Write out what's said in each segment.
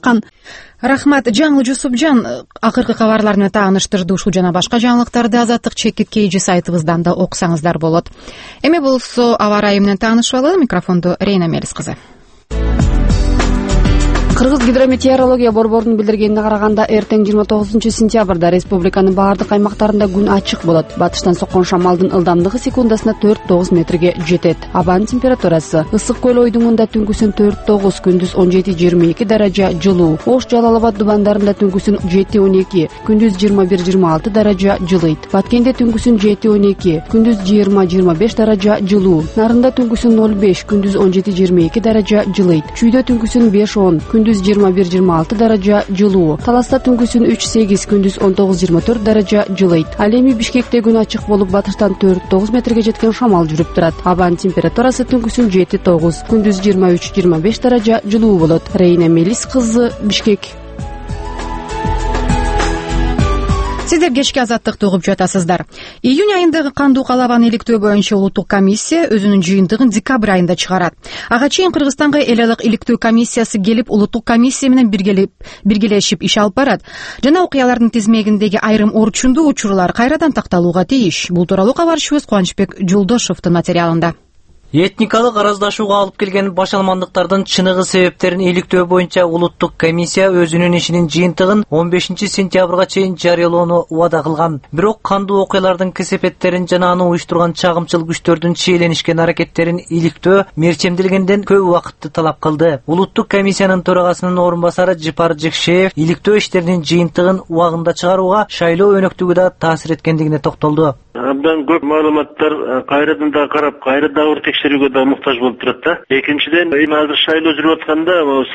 жаткан. Рахмат, Жаңыл Жусупжан акыркы кабарлар менен тааныштырды. Ушул жана башка жаңылыктарды Азаттык ЧК сайтыбыздан да окусаңыздар болот. Эми болсо аба ырайы менен таанышалы. Микрофонду Рейна Мелис кызы. Кыргыз гидрометеорология борборунун билдиргенине караганда эртең 29-сентябрда республиканын баардык аймактарында күн ачык болот. Батыштан соккон шамалдын ылдамдыгы секундасына 4-9 метрге жетет. Абанын температурасы ысык көл ойдуңунда түнкүсүн 4-9, күндүз 17-22 даража жылуу. Ош, Жалал Абад дубандарында түнкүсүн 7-12, күндүз 21-26 даража жылыйт. Баткенде түнкүсүн 7-12, күндүз 20-25 даража жылуу. Нарында түнкүсүн 0-5, күндүз 17-22 даража жылыйт. Чүйдө түнкүсүн 5-10, күндүз 21-26 даража жылуу. Таласта түнкүсүн 3-8, күндүз 19-24 даража жылыйт. Ал эми Бишкекте күн ачык болуп, батыштан 4-9 метрге жеткен шамал жүрүп турат. Абанын температурасы түнкүсүн 7-9, күндүз 23-25 даража жылуу болот. Рейна Мелис кызы, Бишкек. Сиздер кечки Азаттыкты угуп жатасыздар. Июнь айындагы кандуу калабаны иликтөө боюнча улуттук комиссия өзүнүн жыйынтыгын декабрь айында чыгарат. Ага чейин Кыргызстанга эл аралык иликтөө комиссиясы келип, улуттук комиссия менен биргелешип иш алып барат. Жана окуялардын тизмегиндеги айрым орчундуу учурлар кайрадан такталууга тийиш. Бул тууралуу кабарчыбыз Кубанычбек Жолдошовдун материалында. Этникалык араздашууга алып келген башалмандыктардын чыныгы себептерин иликтөө боюнча улуттук комиссия өзүнүн ишинин жыйынтыгын 15-сентябрга чейин жарыялоону убада кылган. Бирок кандуу окуялардын кесепеттерин жана аны уюштурган чагымчыл күчтөрдүн чиеленишкен аракеттерин иликтөө мерчемделгенден көп убакытты талап кылды. Улуттук комиссиянын төрагасынын орун басары Жипар Жекшеев иликтөө иштеринин жыйынтыгын убагында чыгарууга шайлоо өнөктүгү да таасир эткендигине токтолду. Абдан көп маалыматтар кайрадан да карап, кайрадан да текшерүүгө да муктаж болуп турат да. Экинчиден, азыр шайлоо жүрүп атканда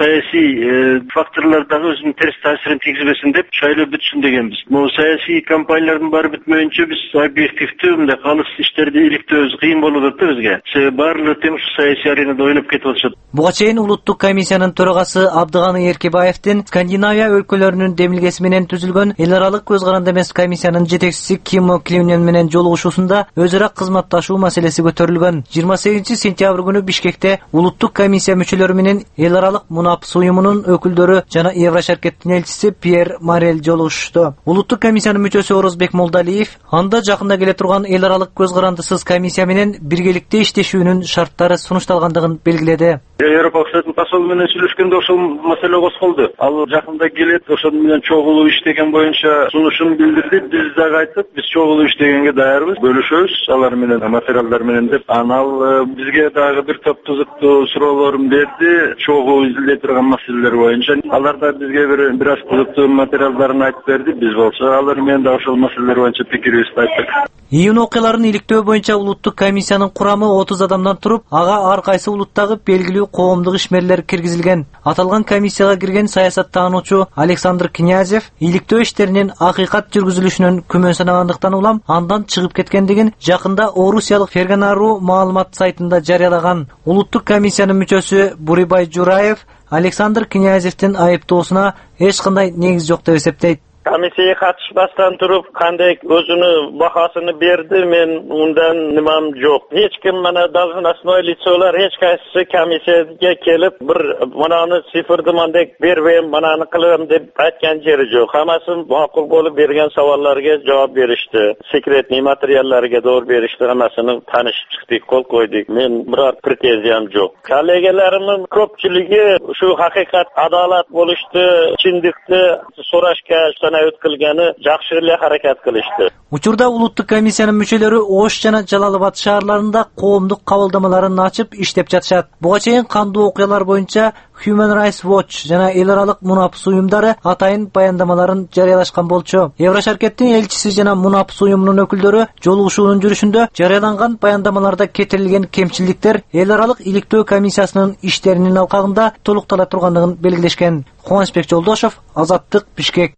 саясий факторлор дагы өзүнүн терс таасирин тийгизбесин деп шайлоо бүтсүн дегенбиз. Саясий кампаниялардын баары бүтмөйүнчө биз объективдүү мындай калыс иштерди иликтөөбүз кыйын болуп атат да бизге. Себеби баардыгы тең ушу саясий аренада ойлоп кетип атышат. Буга чейин улуттук комиссиянын төрагасы Абдыганы Эркебаевдин Скандинавия өлкөлөрүнүн демилгеси менен түзүлгөн эл аралык көз каранды эмес комиссиянын жетекчиси Кимо Клинен менен жолугушуусунда өз ара кызматташуу маселеси көтөрүлгөн. 28-сентябрь күнү Бишкекте улуттук комиссия мүчөлөрү менен эл аралык МУНАПС уюмунун өкүлдөрү жана Еврошаркеттин элчиси Пьер Марел жолугушту. Улуттук комиссиянын мүчөсү Орозбек Молдалиев анда жакында келе турган эл аралык көз карандысыз комиссия менен биргеликте иштешүүнүн шарттары сунушталгандыгын белгиледи. Европа Союзунун посолу менен сүйлөшкөндө ошол маселе козголду. Ал жакында келет, ошол менен чогулуу иштеген боюнча сунушун билдирди. Биз дагы айттык, биз чогулуу иштегенге даярбыз, бөлүшөбүз алар менен, материалдар менен деп. Ал бизге дагы бир топ кызыктуу суроолорун берди, чогуу изилдей турган маселелер боюнча. Алар да бизге бир аз кызыктуу материалдарын айтып берди. Биз болсо алар менен да ошол маселелер боюнча пикирибизди айттык. Июнь окуяларын иликтөө боюнча улуттук комиссиянын курамы 30 адамдан туруп, ага ар кайсы улуттагы белгилүү коомдук ишмерлер киргизилген. Аталган комиссияга кирген саясаттануучу Александр Князев иликтөө иштеринин акыйкат жүргүзүлүшүнөн күмөн санагандыктан улам андан чыгып кеткендигин жакында орусиялык Ферганару маалымат сайтында жарыялаган. Улуттук комиссиянын мүчөсү Бурибай Жураев Александр Князевдин айыптоосуна эч кандай негиз жок деп эсептейт. Комиссияга катышпастан туруп кандай өзүнүн бахасыны берди, мен ундан нимам жок. Эч ким мана должностной лицолор эч кайсы комиссияга келип бир мананы цифрды мындек бербейм, мананы кылам деп айткан жери жок. Хаммасы макул болуп берген сабалларга жооп беришти. Секретный материалларга доор беришти, хаммасыны таанышып чыктык, кол койдук. Мен бирок претензиям жок. Коллегаларымдын көпчүлүгү ушу хакыйкат, адалат болушту, чындыкты сурашка өткүлгөнү жакшы эле аракет кылышты. Учурда улуттук комиссиянын мүчөлөрү Ош жана Жалал Абад шаарларында коомдук кабылдамаларын ачып иштеп жатышат. Буга чейин кандуу окуялар боюнча Human Rights Watch жана эл аралык МУНАПС уюмдары атайын баяндамаларын жарыялашкан болчу. Еврошаркеттин элчиси жана МУНАПС уюмунун өкүлдөрү жолугушуунун жүрүшүндө жарыяланган баяндамаларда кетирилген кемчиликтер эл аралык иликтөө комиссиясынын иштеринин алкагында толуктала тургандыгын белгилешкен. Кубанычбек Жолдошов, Азаттык, Бишкек.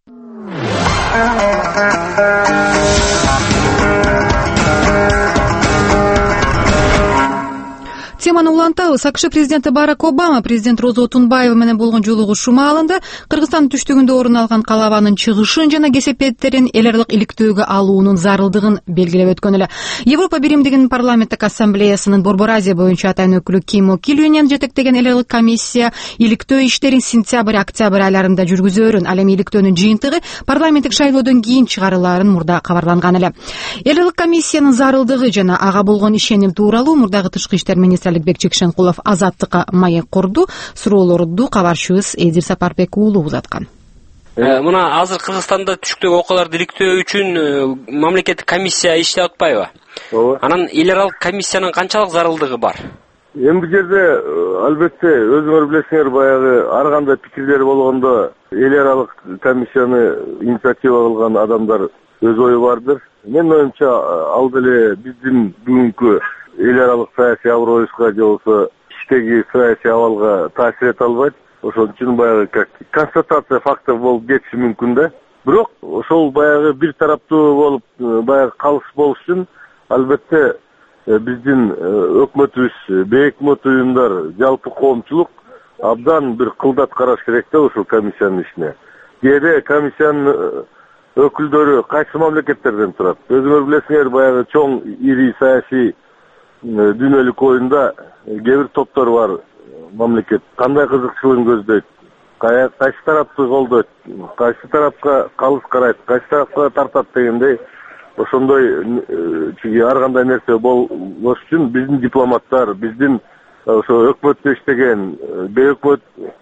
Теманы улантабыз. АКШ президенти Барак Обама президент Роза Отунбаева менен болгон жолугушуу маалында Кыргызстандын түштүгүндө орун алган калабанын чыгышын жана кесепеттерин эл аралык иликтөөгө алуунун зарылдыгын белгилеп өткөн эле. Европа биримдигинин парламенттик ассамблеясынын Борбор Азия боюнча атайын өкүлү Кимо Килюнен жетектеген эл аралык комиссия иликтөө иштерин сентябрь-октябрь айларында жүргүзөөрүн, ал эми иликтөөнүн жыйынтыгы парламенттик шайлоодон кийин чыгарылаарын мурда кабарланган эле. Эл аралык комиссиянын зарылдыгы жана ага болгон ишеним тууралуу мурдагы тышкы иштер министри Аликбек Жекшенкулов Азаттыкка маек курду. Суроолорду кабарчыбыз Эдир Сапарбек уулу узаткан. Мына азыр Кыргызстанда түштүктөгү окуяларды иликтөө үчүн мамлекеттик комиссия иштеп атпайбы? Ооба. Анан эл аралык комиссиянын канчалык зарылдыгы бар? Эми бул жерде албетте өзүңөр билесиңер, баягы ар кандай пикирлер болгондо эл аралык комиссияны инициатива кылган адамдар өз ою бардыр. Менин оюмча ал деле биздин бүгүнкү эл аралык саясий аброюбузга же болбосо иштеги саясий абалга таасир эте албайт. Ошон үчүн баягы как констатация фактов болуп кетиши мүмкүн да. Бирок ошол баягы бир тараптуу болуп баягы калыс болуш үчүн албетте биздин өкмөтүбүз, бейик өкмөт уюмдар, жалпы коомчулук абдан бир кылдат караш керек да ушул комиссиянын ишине. Кээде комиссиянын өкүлдөрү кайсы мамлекеттерден турат? Өзүңөр билесиңер, баягы чоң ири саясий дүйнөлүк оюнда кээ бир топтор бар. Мамлекет кандай кызыкчылыгын көздөйт, кайсы тарапты колдойт, кайсы тарапка калыс карайт, кайсы тарапка тартат дегендей ошондой ар кандай нерсе болбош үчүн биздин дипломаттар, биздин ошо өкмөттө иштеген бейөкмөт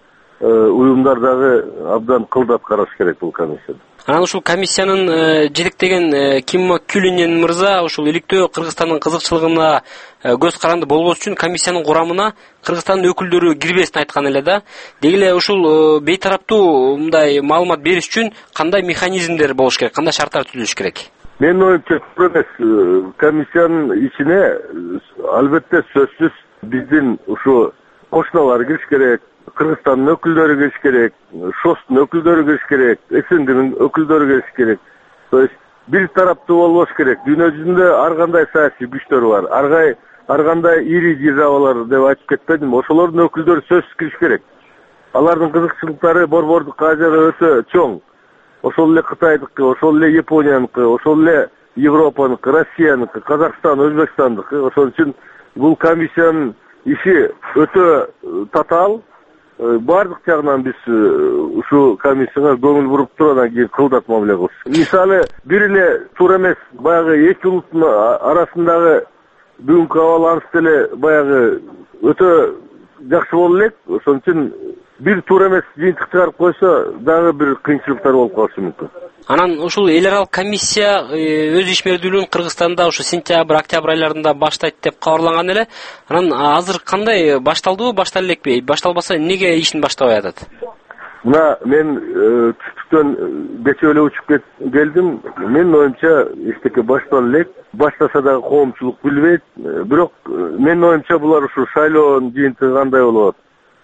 уюмдар дагы абдан кылдат караш керек бул комиссияны. Анан ушул комиссиянын жетектеген Кимо Килюнен мырза ушул иликтөө Кыргызстандын кызыкчылыгына көз каранды болбош үчүн комиссиянын курамына Кыргызстандын өкүлдөрү кирбесин айткан эле да. Деги эле ушул бейтараптуу мындай маалымат бериш үчүн кандай механизмдер болуш керек, кандай шарттар түзүлүш керек? Менин оюмча комиссиянын ичине албетте сөзсүз биздин ушу кошуналар кириш керек, Кыргызстандын өкүлдөрү кириш керек, ШОСтун өкүлдөрү кириш керек, СНГнын өкүлдөрү кириш керек. То есть бир тараптуу болбош керек. Дүйнө жүзүндө ар кандай саясий күчтөр бар. Ар кандай ири державалар деп айтып кетпедимби? Ошолордун өкүлдөрү сөзсүз кириш керек. Алардын кызыкчылыктары Борбордук Азияда өтө чоң. Ошол эле Кытайдыкы, ошол эле Японияныкы, ошол эле Европаныкы, Россияныкы, Казакстан, Өзбекстандыкы. Ошон үчүн бул комиссиянын иши өтө татаал. Бардык жагынан биз ушул комиссияга көңүл буруп туруп анан кийин кылдат мамиле кылыш. Мисалы, бир эле туура эмес, баягы эки улуттун арасындагы бүгүнкү абал аныс деле баягы өтө жакшы боло элек. Ошон үчүн бир туура эмес жыйынтык чыгарып койсо дагы бир кыйынчылыктар болуп калышы мүмкүн. Анан ушул эл аралык комиссия өз ишмердүүлүгүн Кыргызстанда ушу сентябрь-октябрь айларында баштайт деп кабарланган эле. Анан азыр кандай, башталдыбы, баштала элекпи? Башталбаса эмнеге ишин баштабай атат? Мына мен түштүктөн кечээ эле учуп келдим. Менин оюмча эчтеке баштала элек. Баштаса дагы коомчулук билбейт. Бирок менин оюмча булар ушу шайлоонун жыйынтыгы кандай болот?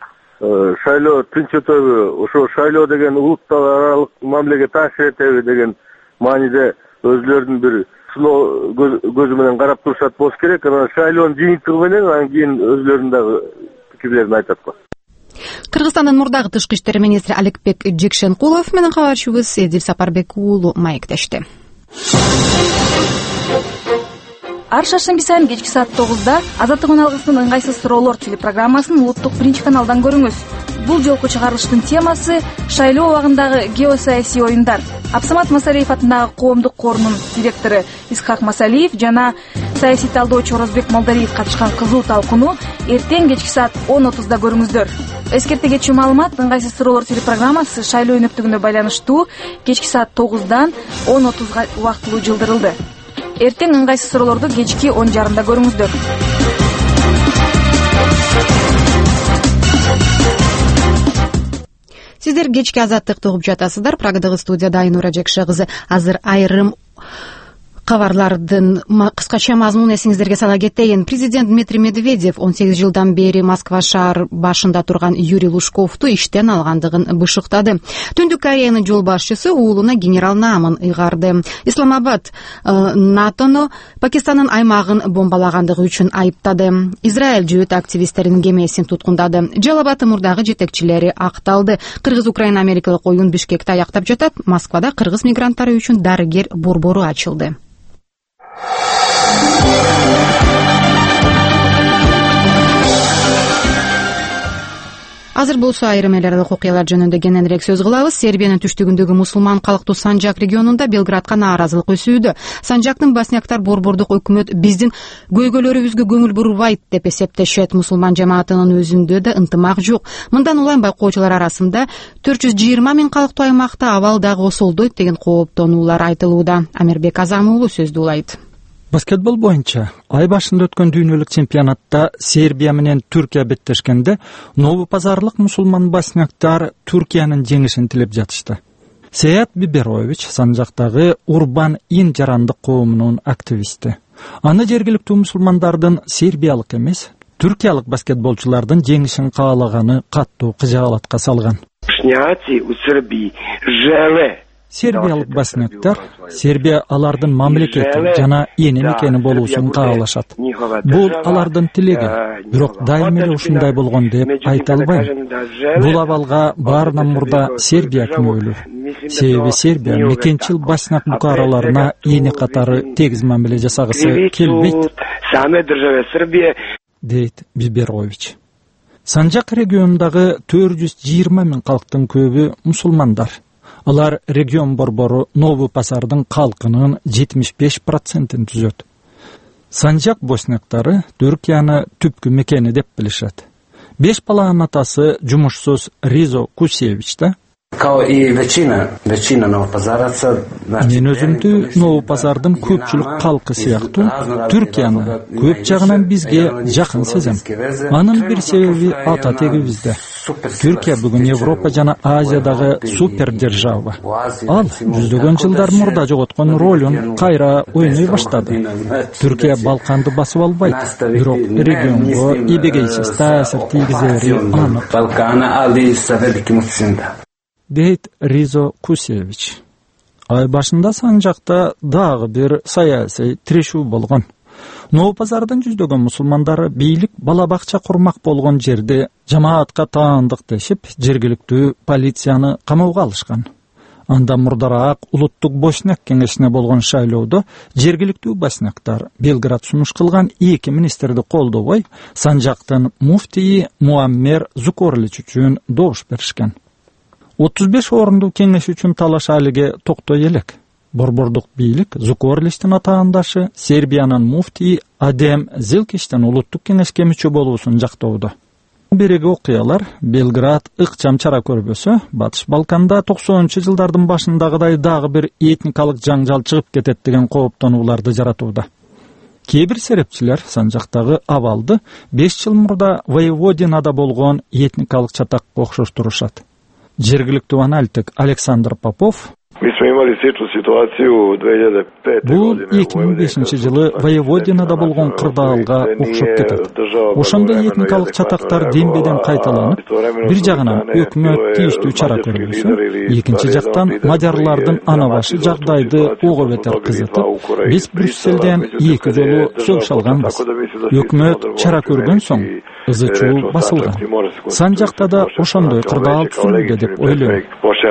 Шайлоо тынч өтөбү, ошо шайлоо деген улуттар аралык мамилеге таасир этеби деген мааниде өзүлөрүнүн бир сыноо көзү менен карап турушат болуш керек. Анан шайлоонун жыйынтыгы менен анан кийин өзүлөрүнүн дагы пикирлерин айтат го. Кыргызстандын мурдагы тышкы иштер министри Аликбек Жекшенкулов менен кабарчыбыз Эдир Сапарбек уулу маектешти. Ар шаршемби сайын кечки саат 9-да Азаттык алгысынын ыңгайсыз суроолор телепрограммасын улуттук биринчи каналдан көрүңүз. Бул жолку чыгарылыштын темасы шайлоо убагындагы геосаясий оюндар. Абсамат Масалиев атындагы коомдук корунун директору Исхак Масалиев жана саясий талдоочу Орозбек Молдалиев катышкан кызуу талкууну эртең кечки саат 10:30-да көрүңүздөр. Эскерте кетчү маалымат, ыңгайсыз суроолор телепрограммасы шайлоо өнөктүгүнө байланыштуу кечки саат 9-дан 10:30-га убактылуу жылдырылды. Эртең ыңгайсыз суроолорду кечки 10:30-да көрүңүздөр. Сиздер кечки Азаттыкты угуп жатасыздар. Прагадагы студияда Айнура Жекше кызы. Азыр айрым Кабарлардын кыскача мазмунун эсиңиздерге сала кетейин. Президент Дмитрий Медведев 18 жылдан бери Москва шаар башында турган Юрий Лужковду иштен алгандыгын бышыктады. Түндүк Кореянын жол башчысы уулуна генерал наамын ыйгарды. Исламабад НАТОну Пакистандын аймагын бомбалагандыгы үчүн айыптады. Израиль жөөт активисттеринин кемесин туткундады. Жалал-Абад мурдагы жетекчилери акталды. Кыргыз-Украина Америкалык оюн Бишкекте аяктап жатат. Москвада кыргыз мигранттары үчүн дарыгер борбору ачылды. Азыр болсо айрым эл аралык окуялар жөнүндө кененирээк сөз кылабыз. Сербиянын түштүгүндөгү мусулман калктуу Санжак регионунда Белградка нааразылык өсүүдө. Санжактын босняктар борбордук өкмөт биздин көйгөйлөрүбүзгө көңүл бурбайт деп эсептешет. Мусулман жамаатынын өзүндө да ынтымак жок. Мындан улам байкоочулар арасында 420 000 калктуу аймакта абал дагы осолдойт деген кооптонуулар айтылууда. Амирбек Азам уулу сөздү улайт. Баскетбол боюнча ай башында өткөн дүйнөлүк чемпионатта Сербия менен Түркия беттешкенде новопазарлык мусулман босняктар Түркиянын жеңишин тилеп жатышты. Сеят Биберович Санжактагы Урбан Ин жарандык коомунун активисти. Аны жергиликтүү мусулмандардын сербиялык эмес, түркиялык баскетболчулардын жеңишин каалаганы каттуу кыжаалатка салган. Сербиялык басняктар Сербия алардын мамлекети жана эни мекени болуусун каалашат. Бул алардын тилеги, бирок дайым эле ушундай болгон деп айта албайм. Бул абалга баарынан мурда Сербия күнөөлүү. Себеби Сербия мекенчил басняк букараларына эни катары тегиз мамиле жасагысы келбейт, дейт Биберович. Санжак регионундагы 420 000 калктын көбү мусулмандар. Алар регион борбору Новопазардын калкынын 75%-ин түзөт. Санжак босняктары Түркияны түпкү мекени деп билишет. 5 баланын атасы жумушсуз Ризо Кусевич да. Мен өзүмдү Новопазардын көпчүлүк калкы сыяктуу Түркияны көп жагынан бизге жакын сезем. Анын бир себеби ата тегибизде. Түркия бүгүн Европа жана Азиядагы супер держава. Ал жүздөгөн жылдар мурда жоготкон ролун кайра ойной баштады. Түркия Балканды басып албайт, бирок регионго эбегейсиз таасир тийгизери анык, дейт Ризо Кусевич. Ай башында Санжакта дагы бир саясий тирешүү болгон. Новопазардын жүздөгөн мусулмандары бийлик бала бакча курмак болгон жерде жамаатка таандык дешип, жергиликтүү полицияны камоого алышкан. Анда мурдараак улуттук босняк кеңешине болгон шайлоодо жергиликтүү босняктар Белград сунуш кылган 2 министрди колдобой, Санжактын муфтийи Муаммер Зукорлич үчүн добуш беришкен. 35 орунду кеңеш үчүн талаш алиге токтой элек. Борбордук бийлик Зукорличтин атаандашы Сербиянын муфтийи Адем Зилкичтин улуттук кеңешке мүчө болуусун жактоодо. Береги окуялар Белград ыкчам чара көрбөсө, Батыш Балканда 90-жылдардын башындагыдай дагы бир этникалык жаңжал чыгып кетет деген кооптонууларды жаратууда. Кээ бир серепчилер Санжактагы абалды 5 жыл мурда Воеводинада болгон этникалык чатакка окшоштурушат. Жергиликтүү аналитик Александр Попов бул 2005 жылы Воеводинада болгон кырдаалга окшоп кетет. Ошондо этникалык чатактар дембеден кайталанып, бир жагынан өкмөт тийиштүү чара көрбөсө, экинчи жактан мадярлардын ана башы жагдайды ого бетер кызытып, биз Брюсселден 2 жолу сөгүш алганбыз. Өкмөт чара көргөн соң ызычуу басылган. Санжакта да ошондой кырдаал түзүлүүдө деп ойлойм,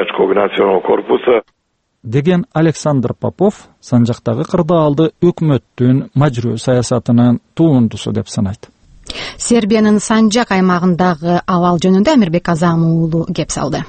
деген Александр Попов Санжактагы кырдаалды өкмөттүн мажруу саясатынын туундусу деп санайт. Сербиянын Санжак аймагындагы абал жөнүндө Амирбек Азам уулу кеп салды.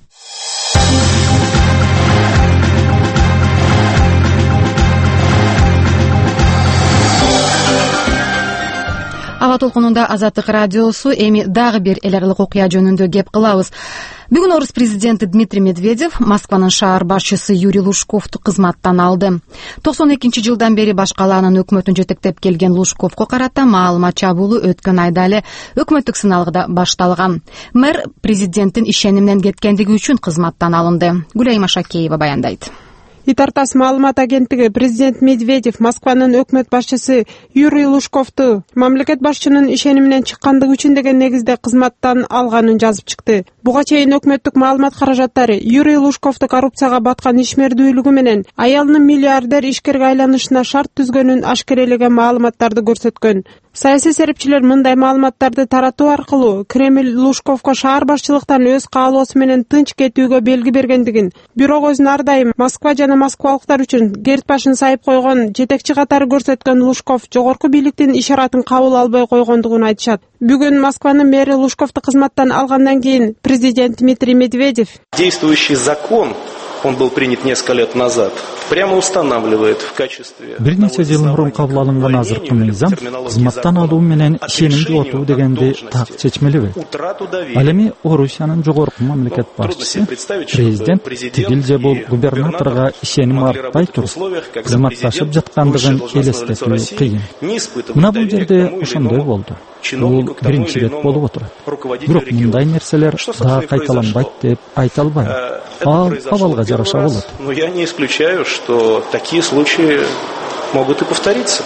Аба толкунунда Азаттык радиосу эми дагы бир эл аралык окуя жөнүндө кеп кылабыз. Бүгүн орус президенти Дмитрий Медведев Москванын шаар башчысы Юрий Лужковду кызматтан алды. 92 жылдан бери баш калаанын өкмөтүн жетектеп келген Лужковго карата маалымат чабуулу өткөн айда эле өкмөттүк сыналгыда башталган. Мэр президенттин ишениминен кеткендиги үчүн кызматтан алынды. Гүлайым Ашакеева баяндайт. Итартас маалымат агенттиги президент Медведев Москванын өкмөт башчысы Юрий Лужковду мамлекет башчынын ишениминен чыккандыгы үчүн деген негизде кызматтан алганын жазып чыкты. Буга чейин өкмөттүк маалымат каражаттары Юрий Лужковду коррупцияга баткан ишмердүүлүгү менен аялынын миллиардер ишкерге айланышына шарт түзгөнүн ашкерелеген маалыматтарды көрсөткөн. Саясий серепчилер мындай маалыматтарды таратуу аркылуу Кремль Лужковго шаар башчылыктан өз каалоосу менен тынч кетүүгө белги бергендигин, бирок өзүн ар дайым Москва жана москвалыктар үчүн керт башын сайып койгон жетекчи катары көрсөткөн Лужков жогорку бийликтин ишаратын кабыл албай койгондугун айтышат. Бүгүн Москванын мэри Лужковду кызматтан алгандан кийин президент Дмитрий Медведев действующий закон, он был принят несколько лет назад, прямо устанавливает в качестве... Бир нече жыл мурун кабыл алынган азыркы мыйзам кызматтан алуу менен ишеним жоготуу дегенди так чечмелеби. Ал эми Орусиянын жогорку мамлекет башчысы президент тигил же бул губернаторго ишеним артпай туруп кызматташып жаткандыгын элестетүү кыйын. Мына бул жерде ошондой болду. Бул биринчи ирет болуп отурат. Бирок мындай нерселер дагы кайталанбайт деп айта албайм. Ал абалга жараша болот. Но я не исключаю, что такие случаи могут и повториться.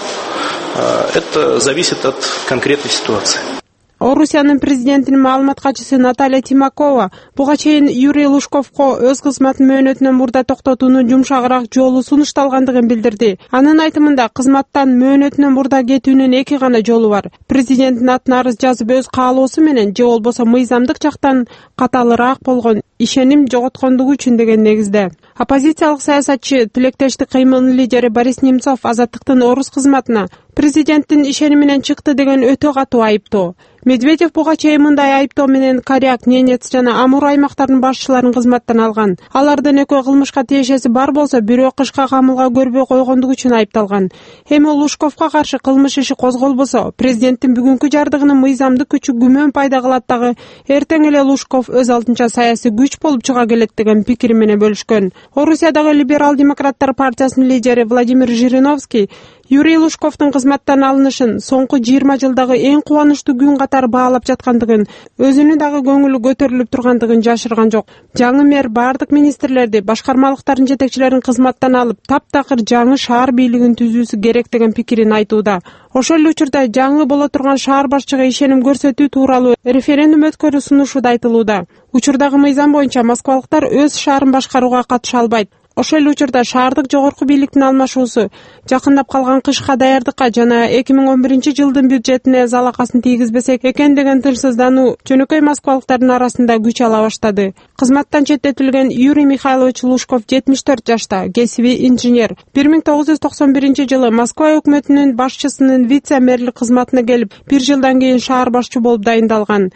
Это зависит от конкретной ситуации. Орусиянын президентинин маалымат катчысы Наталья Тимакова буга чейин Юрий Лужковго өз кызмат мөөнөтүнөн мурда токтотуунун жумшагыраак жолу сунушталгандыгын билдирди. Анын айтымында кызматтан мөөнөтүнөн мурда кетүүнүн эки гана жолу бар. Президенттин атына арыз жазып өз каалоосу менен же болбосо мыйзамдык жактан каталыраак болгон ишеним жоготкондугу үчүн деген негизде. Оппозициялык саясатчы Тилектештик кыймылдын лидери Борис Немцов Азаттыктын орус кызматына президенттин ишеними менен чыкты деген өтө катуу айыптоо. Медведев буга чейин мындай айыптоо менен Коряк, Ненец жана Амур аймактарынын башчыларын кызматтан алган. Алардын экөө кылмышка тиешеси бар болсо, бирок кышка камылга көрбөй койгондугу үчүн айыпталган. Эми Лужковго каршы кылмыш иши козголбосо, президенттин бүгүнкү жардыгынын мыйзамдык күчү күмөн пайда кылат дагы, эртең эле Лужков өз алдынча саясий күч болуп чыга келет деген пикири менен бөлүшкөн. Орусиядагы либерал-демократтар партиясынын лидери Владимир Жириновский Юрий Лужковдун кызматтан алынышын соңку 20 жылдагы эң кубанычтуу күн катары баалап жаткандыгын, өзүнүн дагы көңүлү көтөрүлүп тургандыгын жашырган жок. Жаңы мэр бардык министрлерди, башкармалыктардын жетекчилерин кызматтан алып, таптакыр жаңы шаар бийлигин түзүүсү керек деген пикирин айтууда. Ошол эле учурда жаңы боло турган шаар башчыга ишеним көрсөтүү тууралуу референдум өткөрүү сунушу да айтылууда. Учурдагы мыйзам боюнча москвалыктар өз шаарын башкарууга катыша албайт. Ошол эле учурда шаардык жогорку бийликтин алмашуусу жакындап калган кышка даярдыкка жана 2011-жылдын бюджетине залакасын тийгизбесек экен деген тынчсыздануу жөнөкөй москвалыктардын арасында күч ала баштады. Кызматтан четтетилген Юрий Михайлович Лужков 74 жашта, кесиби инженер. 1991-жылы Москва өкмөтүнүн башчысынын вице-мэрлик кызматына келип, 1 жылдан кийин шаар башчы болуп дайындалган.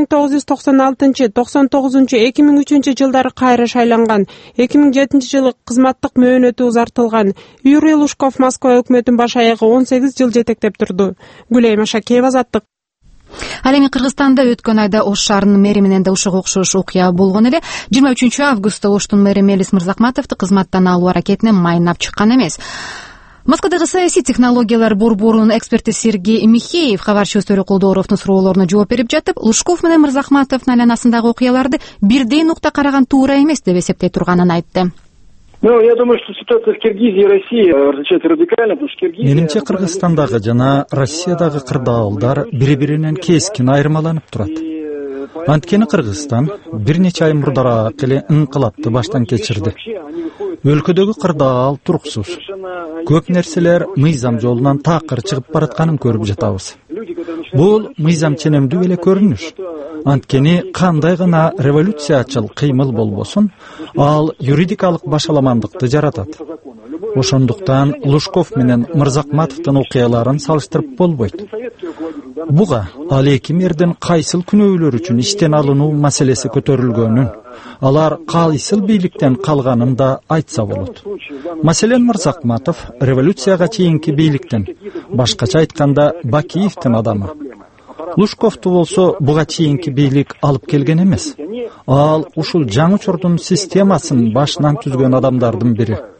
1996-99-2003 жылдары кайра шайланган. 2007-жылы кызматтык мөөнөтү узартылган. Юрий Лужков Москва өкмөтүнүн баш аягы 18 жыл жетектеп турду. Гүлайым Ашакеева, Азаттык. Ал эми Кыргызстанда өткөн айда Ош шаарынын мэри менен да ушуга окшош окуя болгон эле. 23 августта Оштун мэри Мелис Мырзакматовду кызматтан алуу аракетине майнап чыккан эмес. Москвадагы саясий технологиялар борборунун эксперти Сергей Михеев кабарчыбыз Төрө Колдооровдун суроолоруна жооп берип жатып, Лужков менен Мырзакматовдун айланасындагы окуяларды бирдей нукта караган туура эмес деп эсептей турганын айтты. Ну, я думаю, что ситуация в Киргизии и России различается радикально, потому что Киргизия... Менимче Кыргызстандагы жана Россиядагы кырдаалдар бири-биринен кескин айырмаланып турат. Анткени Кыргызстан бир нече ай мурдараак эле инкылапты баштан кечирди. Өлкөдөгү кырдаал туруксуз. Көп нерселер мыйзам жолунан такыр чыгып баратканын көрүп жатабыз. Бул мыйзам ченемдүү эле көрүнүш. Анткени кандай гана революциячыл кыймыл болбосун, ал юридикалык башаламандыкты жаратат. Ошондуктан Лужков менен Мырзакматовдун окуяларын салыштырып болбойт. Буга ал эки мэрдин кайсыл күнөөлөр үчүн иштен алынуу маселеси көтөрүлгөнүн, алар кайсыл бийликтен калганын да айтса болот. Маселен Мырзакматов революцияга чейинки бийликтен, башкача айтканда Бакиевдин адамы. Лужковду болсо буга чейинки бийлик алып келген эмес. Ал ушул жаңы учурдун системасын башынан түзгөн адамдардын бири.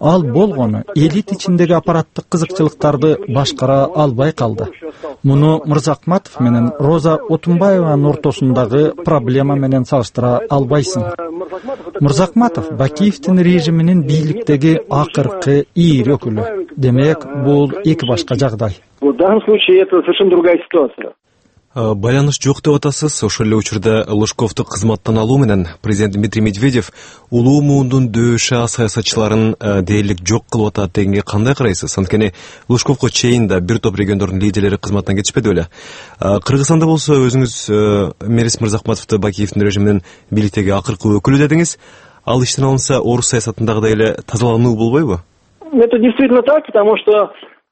ал болгону элит ичиндеги аппараттык кызыкчылыктарды башкара албай калды. Муну Мырзахматов менен Роза Отунбаеванын ортосундагы проблема менен салыштыра албайсың. Мырзахматов Бакиевдин режиминин бийликтеги акыркы ийри өкүлү. Демек, бул эки башка жагдай. В данном случае это совершенно другая ситуация. Байланыш жок деп атасыз. Ошол эле учурда Лужковду кызматтан алуу менен президент Дмитрий Медведев улуу муундун дөшө саясатчыларын дээрлик жок кылып атат дегенге кандай карайсыз? Анткени Лужковго чейин да бир топ региондордун лидерлери кызматтан кетишпеди беле? Кыргызстанда болсо өзүңүз Мерис Мырзахматовду Бакиевдин режиминин бийликтеги акыркы өкүлү дедиңиз. Ал иштен алынса, орус саясатындагыдай эле тазалануу болбойбу? Это действительно так, потому что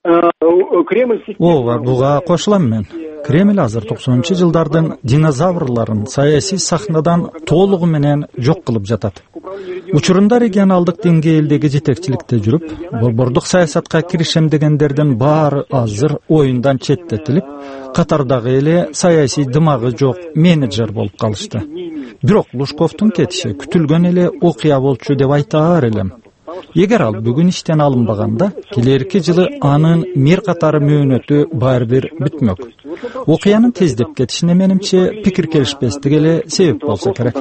Ооба, буга кошулам мен. Кремль азыр 90-жылдардын динозаврларын саясий сахнадан толугу менен жок кылып жатат. Учурунда регионалдык деңгээлдеги жетекчиликте жүрүп, борбордук саясатка киришем дегендердин баары азыр оюндан четтетилип, катардагы эле саясий дымагы жок менеджер болуп калышты. Бирок Лужковдун кетиши күтүлгөн эле окуя болчу деп айтаар элем. Эгер ал бүгүн иштен алынбаганда, келерки жылы анын мер катары мөөнөтү баары бир бүтмөк. Окуянын тездеп кетишине менимче пикир келишпестиги эле себеп болсо керек.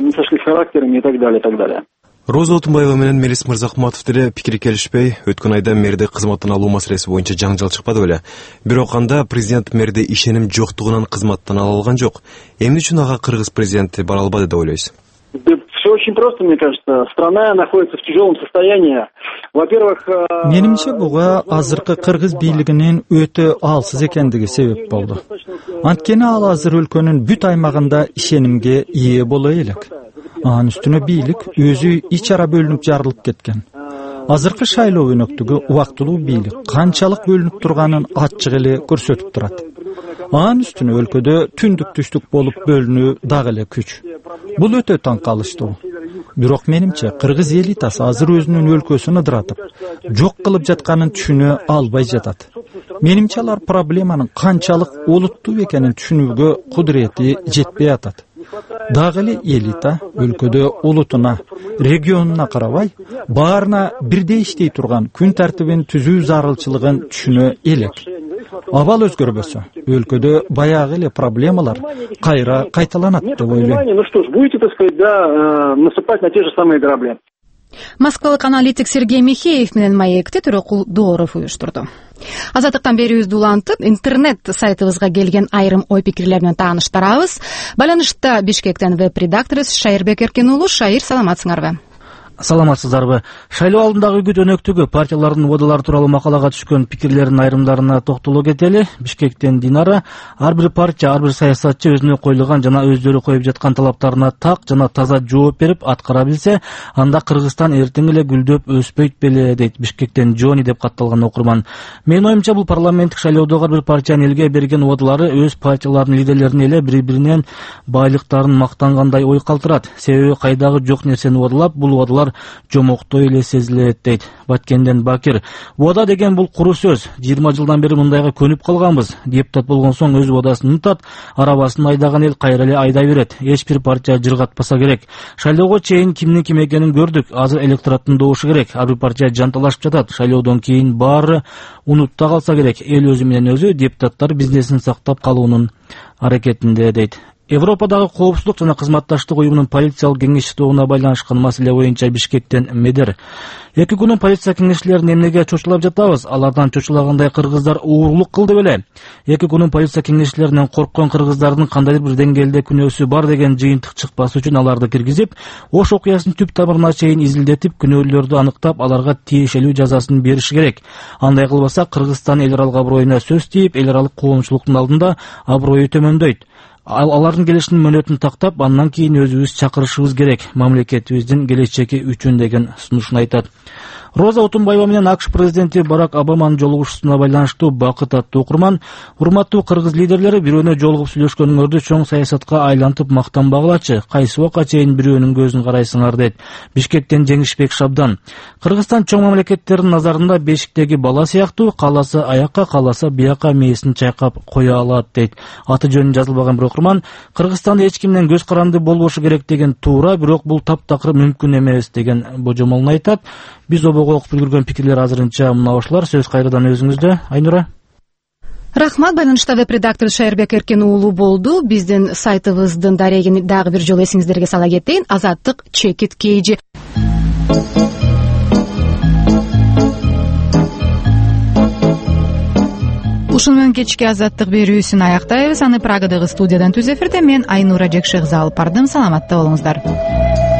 Роза Отунбаева менен Мерис Мырзахматов деле пикири келишпей, өткөн айда мэрди кызматтан алуу маселеси боюнча жаңжал чыкпады беле. Бирок анда президент мэрди ишеним жоктугунан кызматтан ала алган жок. Эмне үчүн ага кыргыз президенти бара албады деп ойлойсуз? Все очень просто, мне кажется. Страна находится в тяжелом состоянии. Во-первых, менимче буга азыркы кыргыз бийлигинин өтө алсыз экендиги себеп болду. Анткени ал азыр өлкөнүн бүт аймагында ишенимге ээ боло элек. Анын үстүнө бийлик өзү ич ара бөлүнүп жарылып кеткен. Азыркы шайлоо өнөктүгү убактылуу бийлик канчалык бөлүнүп турганын ачык эле көрсөтүп турат. Анын үстүнө өлкөдө түндүк түштүк болуп бөлүнүү дагы эле күч. Бул өтө таң калыштуу. Бирок менимче кыргыз элитасы азыр өзүнүн өлкөсүн ыдыратып, жок кылып жатканын түшүнө албай жатат. Менимче алар проблеманын канчалык олуттуу экенин түшүнүүгө кудурети жетпей атат. Дагы эле элита өлкөдө улутуна, регионуна карабай, баарына бирдей иштей турган күн тартибин түзүү зарылчылыгын түшүнө элек. Абал өзгөрбөсө, өлкөдө баягы эле проблемалар кайра кайталанат деп ойлойм. Ну что ж, будете, так сказать, насыпать на те же самые грабли. Москвалык аналитик Сергей Михеев менен маекти Төрөкул Дооров уюштурду. Азаттыктан берүүбүздү улантып, интернет сайтыбызга келген айрым ой пикирлер менен тааныштырабыз. Байланышта Бишкектен веб-редакторубуз Шайырбек Эркен уулу. Шайыр, саламатсыңарбы? Саламатсыздарбы. Шайлоо алдындагы үгүт өнөктүгү партиялардын убадалары тууралуу макалага түшкөн пикирлердин айрымдарына токтоло кетели. Бишкектен Динара: ар бир партия, ар бир саясатчы өзүнө коюлган жана өздөрү коюп жаткан талаптарына так жана таза жооп берип аткара билсе, анда Кыргызстан эртең эле гүлдөп өспөйт беле, дейт Бишкектен Жони деп катталган окурман. Менин оюмча, бул парламенттик шайлоодо ар бир партиянын элге берген убадалары өз партияларынын лидерлерине эле бири-биринен байлыктарын мактангандай ой калтырат. Себеби кайдагы жок нерсени убадалап, бул убадалар жомоктой эле сезилет, дейт Баткенден Бакир. Убада деген бул куру сөз. 20 жылдан бери мындайга көнүп калганбыз. Депутат болгон соң өз убадасын унутат, арабасын айдаган эл кайра эле айдай берет. Эч бир партия жыргатпаса керек. Шайлоого чейин кимдин ким экенин көрдүк. Азыр электораттын добушу керек. Ар бир партия жанталашып жатат. Шайлоодон кийин баары унутта калса керек. Эл өзү менен өзү, депутаттар бизнесин сактап калуунун аракетинде, дейт. Европадагы коопсуздук жана кызматташтык уюмунун полициялык кеңешчилигине байланышкан маселе боюнча Бишкектен Медер: эки күнүн полиция кеңешчилерин эмнеге чочулап жатабыз? Алардан чочулагандай кыргыздар уурлук кылды беле? Эки күнүн полиция кеңешчилеринен корккон кыргыздардын кандайдыр бир деңгээлде күнөөсү бар деген жыйынтык чыкпас үчүн аларды киргизип, Ош окуясынын түп тамырына чейин изилдетип, күнөөлүүлөрдү аныктап, аларга тиешелүү жазасын бериш керек. Андай кылбаса, Кыргызстан эл аралык аброюна сөз тийип, эл аралык коомчулуктун алдында аброю төмөндөйт. Алардын келишинин мөөнөтүн тактап, андан кийин өзүбүз чакырышыбыз керек, мамлекетибиздин келечеги үчүн, деген сунушун айтат. Роза Отунбаева менен АКШ президенти Барак Обаманын жолугушуусуна байланыштуу Бакыт аттуу окурман: урматтуу кыргыз лидерлери, бирөөнө жолугуп сүйлөшкөнүңөрдү чоң саясатка айлантып мактанбагылачы, кайсы убакка чейин бирөөнүн көзүн карайсыңар, дейт Бишкектен Жеңишбек Шабдан. Кыргызстан чоң мамлекеттердин назарында бешиктеги бала сыяктуу, кааласа аякка, кааласа бияка мээсин чайкап кое алат, дейт аты жөнү жазылбаган бир окурман. Кыргызстанда эч кимден көз каранды болбошу керек деген туура, бирок бул таптакыр мүмкүн эмес, деген божомолун айтат. Биз жолдоого окуп үлгүргөн пикирлер азырынча мына ушулар. Сөз кайрадан өзүңүздө, Айнура. Рахмат. Байланышта веб-редактор Шайырбек Эркен уулу болду. Биздин сайтыбыздын дарегин дагы бир жолу эсиңиздерге сала кетейин. Азаттык чекит кейжи. Ушуну менен кечки азаттык берүүсүн аяктайбыз. Аны Прагадагы студиядан түз эфирде мен Айнура Жекшегиза алып бардым. Саламатта болуңуздар.